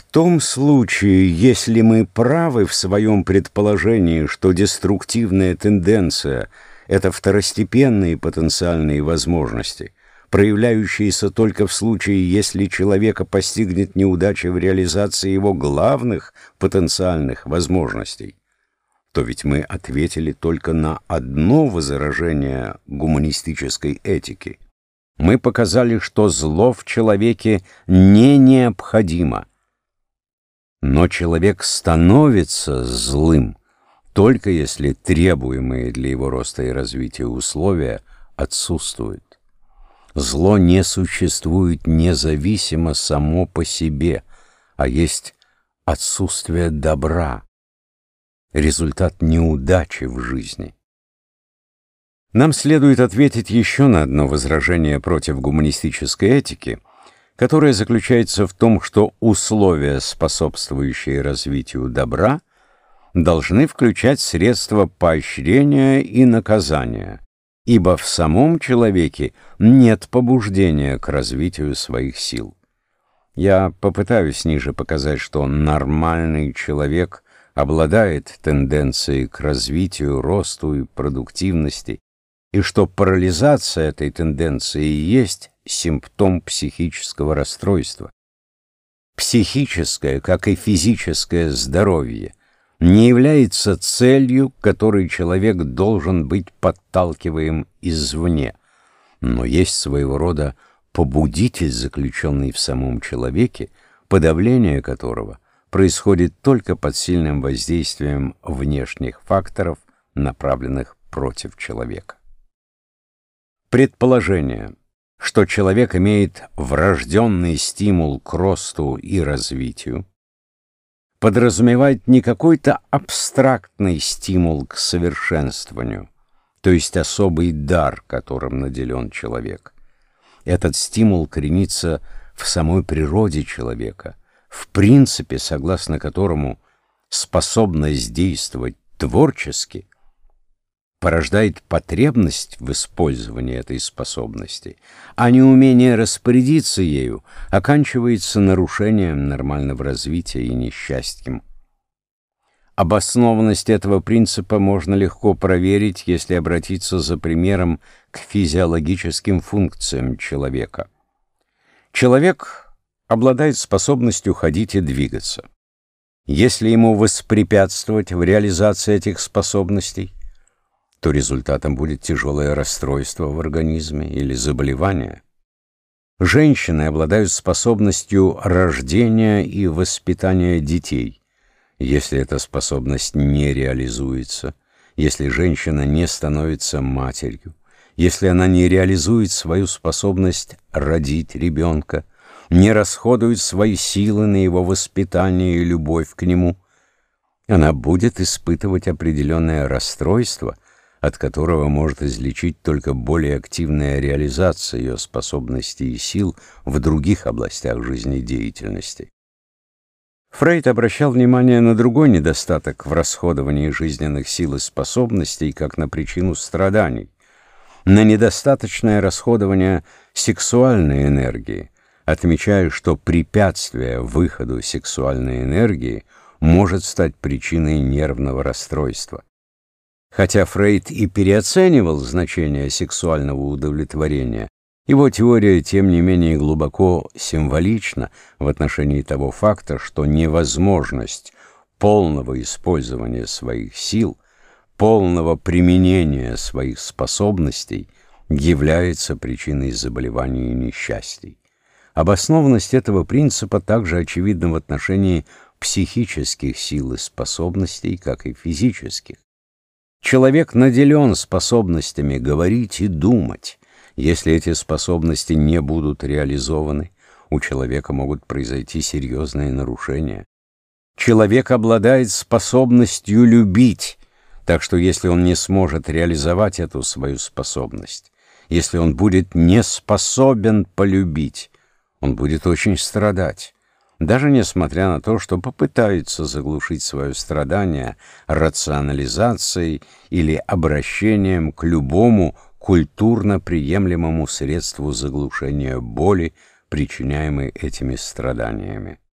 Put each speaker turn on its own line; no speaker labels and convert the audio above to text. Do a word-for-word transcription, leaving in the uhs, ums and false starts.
том случае, если мы правы в своем предположении, что деструктивная тенденция — это второстепенные потенциальные возможности, проявляющиеся только в случае, если человека постигнет неудача в реализации его главных потенциальных возможностей, то ведь мы ответили только на одно возражение гуманистической этики. Мы показали, что зло в человеке не необходимо. Но человек становится злым только если требуемые для его роста и развития условия отсутствуют. Зло не существует независимо само по себе, а есть отсутствие добра, результат неудачи в жизни. Нам следует ответить еще на одно возражение против гуманистической этики, которое заключается в том, что условия, способствующие развитию добра, должны включать средства поощрения и наказания, ибо в самом человеке нет побуждения к развитию своих сил. Я попытаюсь ниже показать, что нормальный человек обладает тенденцией к развитию, росту и продуктивности, и что парализация этой тенденции есть симптом психического расстройства. Психическое, как и физическое здоровье, не является целью, к которой человек должен быть подталкиваем извне, но есть своего рода побудитель, заключенный в самом человеке, подавление которого происходит только под сильным воздействием внешних факторов, направленных против человека. Предположение, что человек имеет врожденный стимул к росту и развитию, подразумевает не какой-то абстрактный стимул к совершенствованию, то есть особый дар, которым наделен человек. Этот стимул коренится в самой природе человека, в принципе, согласно которому способность действовать творчески порождает потребность в использовании этой способности, а неумение распорядиться ею оканчивается нарушением нормального развития и несчастьем. Обоснованность этого принципа можно легко проверить, если обратиться за примером к физиологическим функциям человека. Человек обладает способностью ходить и двигаться. Если ему воспрепятствовать в реализации этих способностей, то результатом будет тяжелое расстройство в организме или заболевание. Женщины обладают способностью рождения и воспитания детей. Если эта способность не реализуется, если женщина не становится матерью, если она не реализует свою способность родить ребенка, не расходует свои силы на его воспитание и любовь к нему, она будет испытывать определенное расстройство, от которого может излечить только более активная реализация ее способностей и сил в других областях жизнедеятельности. Фрейд обращал внимание на другой недостаток в расходовании жизненных сил и способностей, как на причину страданий, на недостаточное расходование сексуальной энергии, отмечая, что препятствие выходу сексуальной энергии может стать причиной нервного расстройства. Хотя Фрейд и переоценивал значение сексуального удовлетворения, его теория, тем не менее, глубоко символична в отношении того факта, что невозможность полного использования своих сил, полного применения своих способностей является причиной заболеваний и несчастий. Обоснованность этого принципа также очевидна в отношении психических сил и способностей, как и физических. Человек наделен способностями говорить и думать. Если эти способности не будут реализованы, у человека могут произойти серьезные нарушения. Человек обладает способностью любить, так что если он не сможет реализовать эту свою способность, если он будет не способен полюбить, он будет очень страдать. Даже несмотря на то, что попытается заглушить свое страдание рационализацией или обращением к любому культурно приемлемому средству заглушения боли, причиняемой этими страданиями.